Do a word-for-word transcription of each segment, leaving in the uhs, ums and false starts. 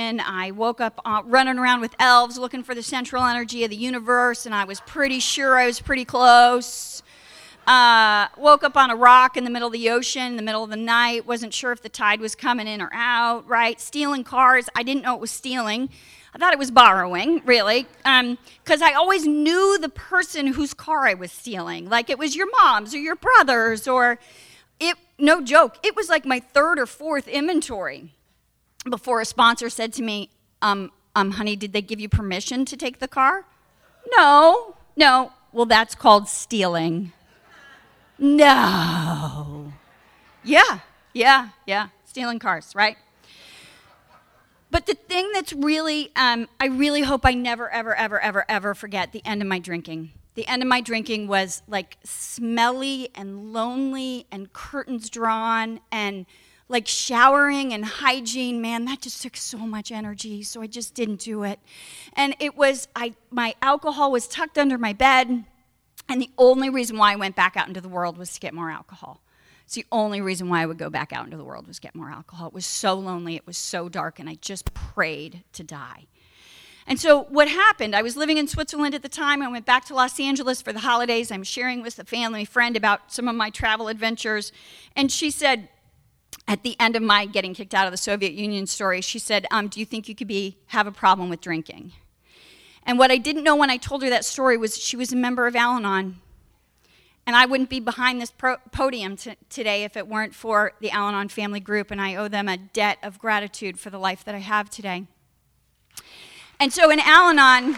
ocean. I woke up uh, running around with elves looking for the central energy of the universe, and I was pretty sure I was pretty close. Uh, woke up on a rock in the middle of the ocean in the middle of the night. Wasn't sure if the tide was coming in or out, right? Stealing cars. I didn't know it was stealing. I thought it was borrowing, really, because um, I always knew the person whose car I was stealing. Like it was your mom's or your brother's or, it. no joke, it was like my third or fourth inventory before a sponsor said to me, um, um, honey, did they give you permission to take the car? No, no. Well, that's called stealing. No. Yeah, yeah, yeah, stealing cars, right? But the thing that's really, um, I really hope I never, ever, ever, ever, ever forget the end of my drinking. The end of my drinking was like smelly and lonely and curtains drawn and like showering and hygiene. Man, that just took so much energy, so I just didn't do it. And it was, I my alcohol was tucked under my bed. And the only reason why I went back out into the world was to get more alcohol. It's the only reason why I would go back out into the world was to get more alcohol. It was so lonely, it was so dark, and I just prayed to die. And so what happened, I was living in Switzerland at the time. I went back to Los Angeles for the holidays. I'm sharing with a family friend about some of my travel adventures. And she said, at the end of my getting kicked out of the Soviet Union story, she said, um, do you think you could be have a problem with drinking? And what I didn't know when I told her that story was she was a member of Al-Anon. And I wouldn't be behind this pro- podium t- today if it weren't for the Al-Anon family group, and I owe them a debt of gratitude for the life that I have today. And so in Al-Anon,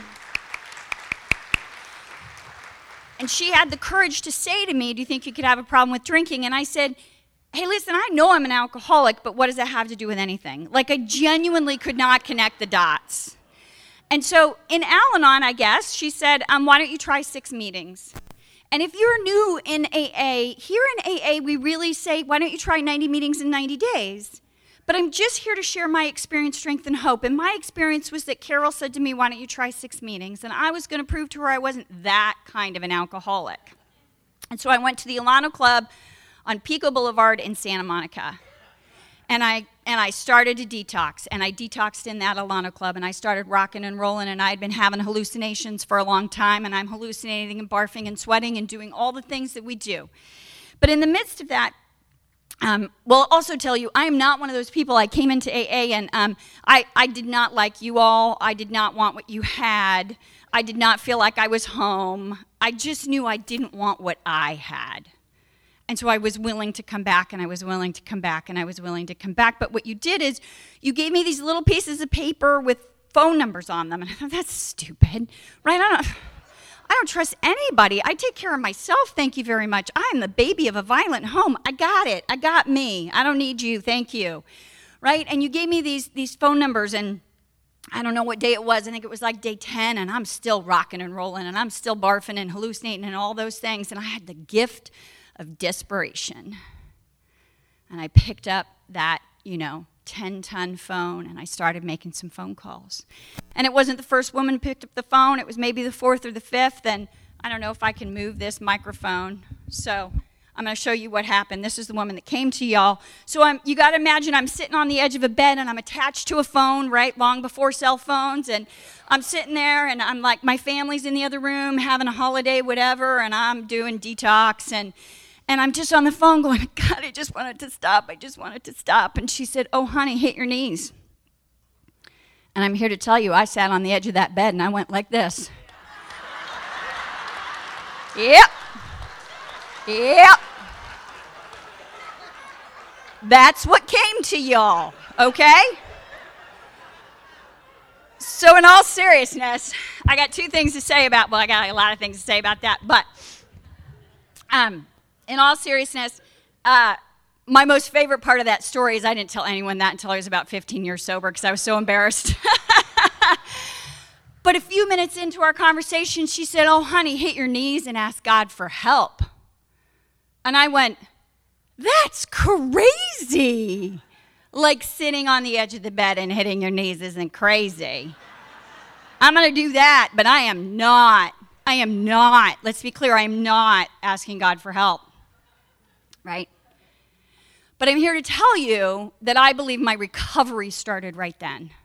and she had the courage to say to me, do you think you could have a problem with drinking? And I said, hey, listen, I know I'm an alcoholic, but what does that have to do with anything? Like, I genuinely could not connect the dots. And so in Al-Anon, I guess, she said, um, why don't you try six meetings? And if you're new in A A, here in A A, we really say, why don't you try ninety meetings in ninety days? But I'm just here to share my experience, strength, and hope. And my experience was that Carol said to me, why don't you try six meetings? And I was going to prove to her I wasn't that kind of an alcoholic. And so I went to the Alano Club on Pico Boulevard in Santa Monica. And I and I started to detox, and I detoxed in that Alano Club, and I started rocking and rolling, and I had been having hallucinations for a long time, and I'm hallucinating and barfing and sweating and doing all the things that we do. But in the midst of that, um, well, I'll also tell you, I am not one of those people. I came into A A, and um, I, I did not like you all. I did not want what you had. I did not feel like I was home. I just knew I didn't want what I had. And so I was willing to come back, and I was willing to come back, and I was willing to come back. But what you did is you gave me these little pieces of paper with phone numbers on them. And I thought, that's stupid, right? I don't, I don't trust anybody. I take care of myself, thank you very much. I am the baby of a violent home. I got it. I got me. I don't need you. Thank you, right? And you gave me these, these phone numbers, and I don't know what day it was. I think it was like day ten, and I'm still rocking and rolling, and I'm still barfing and hallucinating and all those things. And I had the gift of desperation. And I picked up that, you know, ten-ton phone, and I started making some phone calls. And it wasn't the first woman who picked up the phone. It was maybe the fourth or the fifth, and I don't know if I can move this microphone. So I'm going to show you what happened. This is the woman that came to y'all. So I'm, you got to imagine I'm sitting on the edge of a bed, and I'm attached to a phone, right, long before cell phones, and I'm sitting there, and I'm like, my family's in the other room having a holiday, whatever, and I'm doing detox, and And I'm just on the phone going, God, I just wanted to stop. I just wanted to stop. And she said, oh, honey, hit your knees. And I'm here to tell you, I sat on the edge of that bed, and I went like this. Yep. Yep. That's what came to y'all, okay? So in all seriousness, I got two things to say about, well, I got a lot of things to say about that, but um. in all seriousness, uh, my most favorite part of that story is I didn't tell anyone that until I was about fifteen years sober because I was so embarrassed. But a few minutes into our conversation, she said, oh, honey, hit your knees and ask God for help. And I went, that's crazy. Like sitting on the edge of the bed and hitting your knees isn't crazy. I'm going to do that, but I am not. I am not. Let's be clear, I am not asking God for help. Right? But I'm here to tell you that I believe my recovery started right then.